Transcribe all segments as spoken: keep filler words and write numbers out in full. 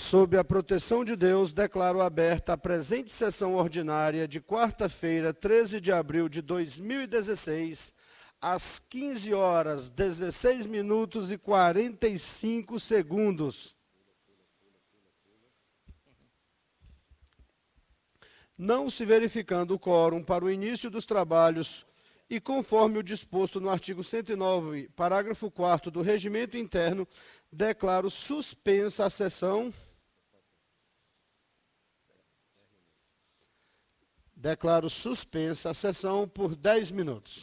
Sob a proteção de Deus, declaro aberta a presente sessão ordinária de quarta-feira, treze de abril de dois mil e dezesseis, às quinze horas, dezesseis minutos e quarenta e cinco segundos. Não se verificando o quórum para o início dos trabalhos e conforme o disposto no artigo cento e nove, parágrafo quarto do Regimento Interno, declaro suspensa a sessão. Declaro suspensa a sessão por dez minutos.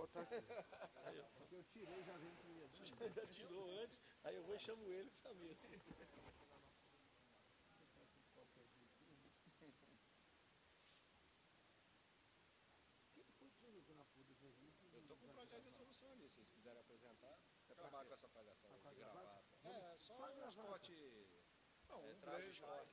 botar aqui. Aí eu, eu tirei, já vem com ele. Você já tirou antes, aí eu vou e chamo ele com essa mesa. Eu estou com um projeto de resolução ali, se vocês quiserem apresentar. Eu trabalho com essa palhaçada de gravata. É, só um esporte. Não, é, traje esporte.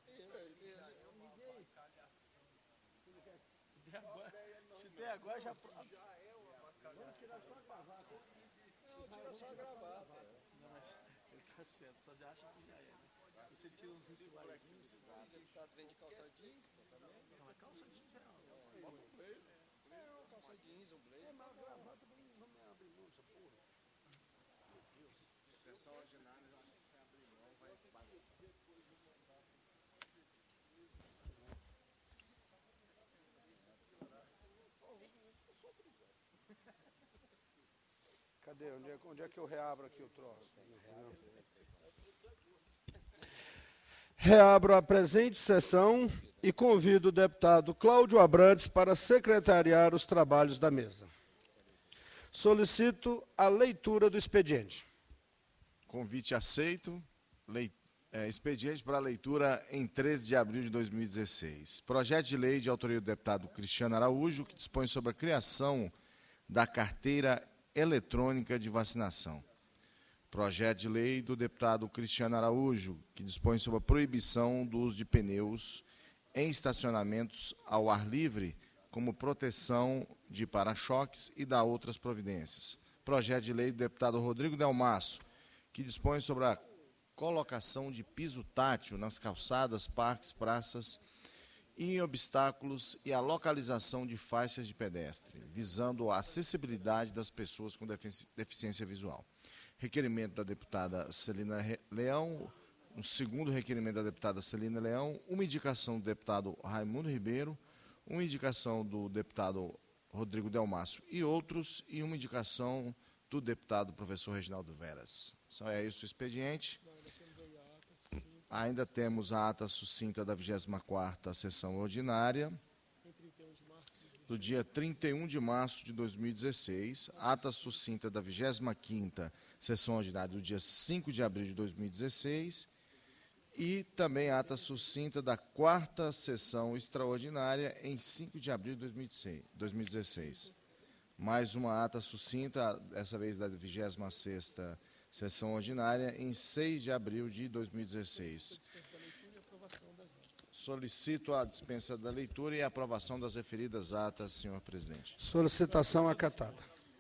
Se der agora, já. Já é uma bacalhação. Vamos tirar só a gravata. Não, tira só a gravata. Não, mas ele tá certo, só já acha que já é. Né? Você tira os flexibilizado. Ele tá vendo de calça jeans também. Não, mas calça jeans é. Bota um blazer. É, uma calça jeans, um blazer. É, mas a gravata não me abre mão, essa porra. Meu Deus. Sessão ordinária, eu acho que sem abrir mão vai bagunçar. Cadê? Onde é, onde é que eu reabro aqui o troço? Reabro a presente sessão e convido o deputado Cláudio Abrantes para secretariar os trabalhos da mesa. Solicito a leitura do expediente. Convite aceito. Lei, é, expediente para leitura em treze de abril de dois mil e dezesseis. Projeto de lei de autoria do deputado Cristiano Araújo, que dispõe sobre a criação da carteira eletrônica de vacinação. Projeto de lei do deputado Cristiano Araújo, que dispõe sobre a proibição do uso de pneus em estacionamentos ao ar livre, como proteção de para-choques e da outras providências. Projeto de lei do deputado Rodrigo Delmasso, que dispõe sobre a colocação de piso tátil nas calçadas, parques, praças e em obstáculos e a localização de faixas de pedestre, visando a acessibilidade das pessoas com deficiência visual. Requerimento da deputada Celina Leão, um segundo requerimento da deputada Celina Leão, uma indicação do deputado Raimundo Ribeiro, uma indicação do deputado Rodrigo Delmasso e outros, e uma indicação do deputado professor Reginaldo Veras. Só é isso o expediente. Ainda temos a ata sucinta da vigésima quarta sessão ordinária, do dia trinta e um de março de dois mil e dezesseis, ata sucinta da vigésima quinta sessão ordinária do dia cinco de abril de dois mil e dezesseis e também a ata sucinta da quarta sessão extraordinária em cinco de abril de dois mil e dezesseis. Mais uma ata sucinta, dessa vez da vigésima sexta sessão ordinária, em seis de abril de dois mil e dezesseis. Solicito a dispensa da leitura e a aprovação das referidas atas, senhor presidente. Solicitação acatada.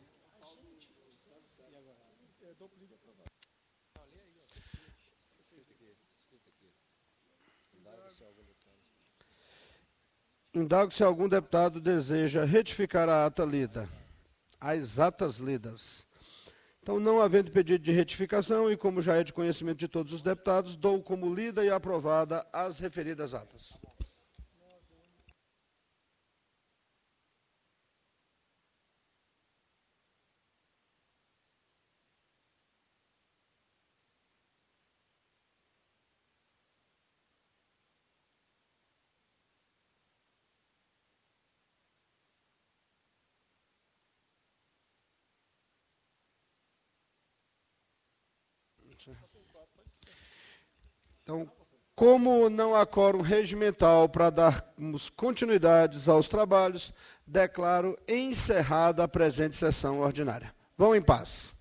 Indago se algum deputado deseja retificar a ata lida, as atas lidas. Então, não havendo pedido de retificação e como já é de conhecimento de todos os deputados, dou como lida e aprovada as referidas atas. Então, como não há quórum regimental para darmos continuidades aos trabalhos, declaro encerrada a presente sessão ordinária. Vão em paz.